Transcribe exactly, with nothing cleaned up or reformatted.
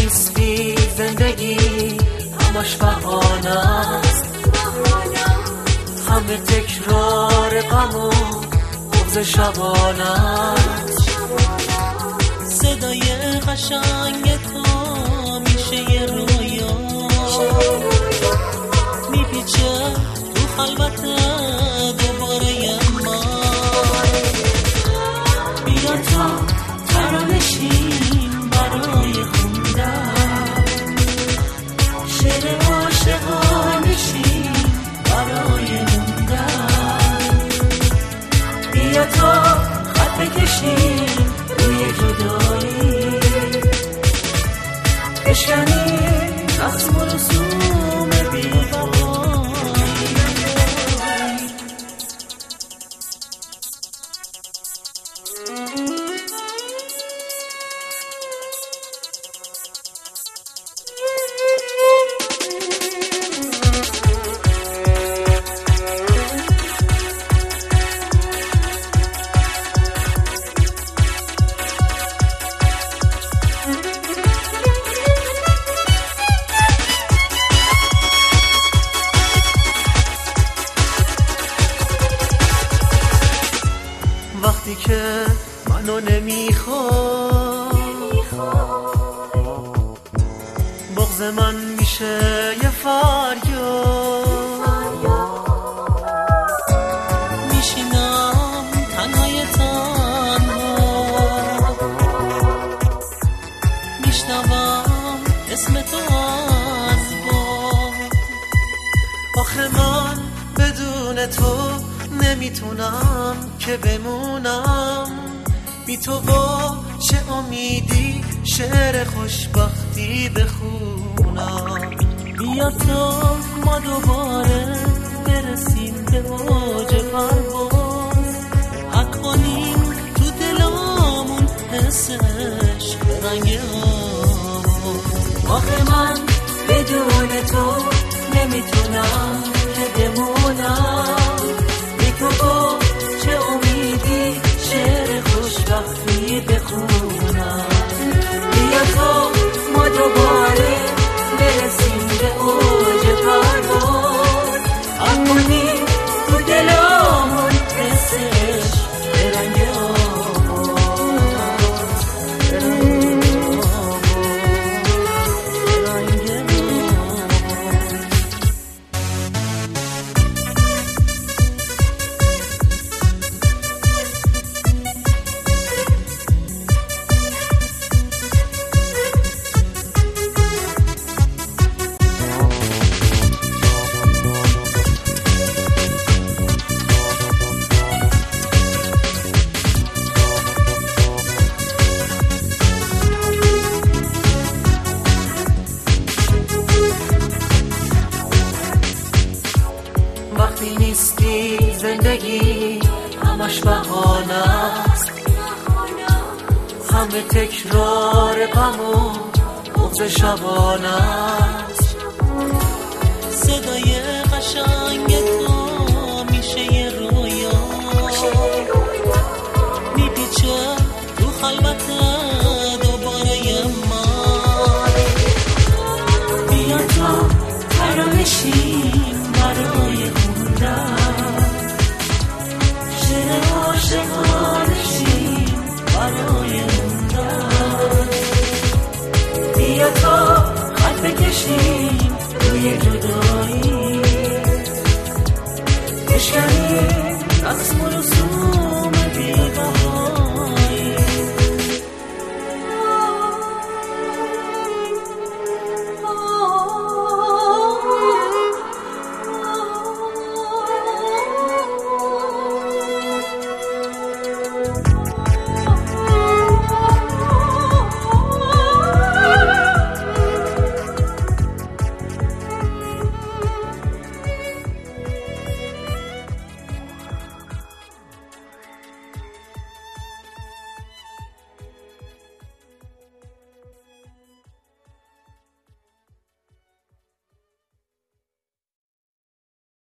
نیستی زندگی همش بهانه است، همه تکرار غم و بغض شبانه است. صدای قشنگ تو میشه یه رویا، میپیچه تو خلوت دوباره یه مای. بیا تا ترانشیم برای خوندن، شعر عاشقانشیم برای موندن. بیا تا خط بکشیم روی جدایی، بشکنیم رسم و رسوم بی‌بهایی. وقتی که منو نمیخواد، بغض من میشه یه فریاد. میشینم تنهای تنها، میشنوم اسم تو از باد. آخه من بدون تو نمیتونم که بمونم، بی تو با چه امیدی شعر خوشبختی بخونم. بیا تا ما دوباره برسیم به اوج پرواز، حک کنیم تو دلامون حس عشق رنگ آواز. آخه من بدون تو نمیتونم که بمونم، بی تو با چه امیدی شعر خوشبختی بخونم. بیا تا ما دوباره برسیم به اوج پرواز، حک کنیم تو دلامون حس عشق به رنگ آواز، به رنگ آواز، به رنگ آواز. وقتی نیستی زندگی همش بهانه است، همه تکرار غم و بغض شبانه است. صدای قشنگ تو میشه یه رویا، میپیچه تو خلوت دوباره یه مای. بیا تا ترانشیم برای خوندن، شعر عاشقانشیم برای موندن. بیا تا خط بکشیم روی جدایی، بشکنیم رسم و رسوم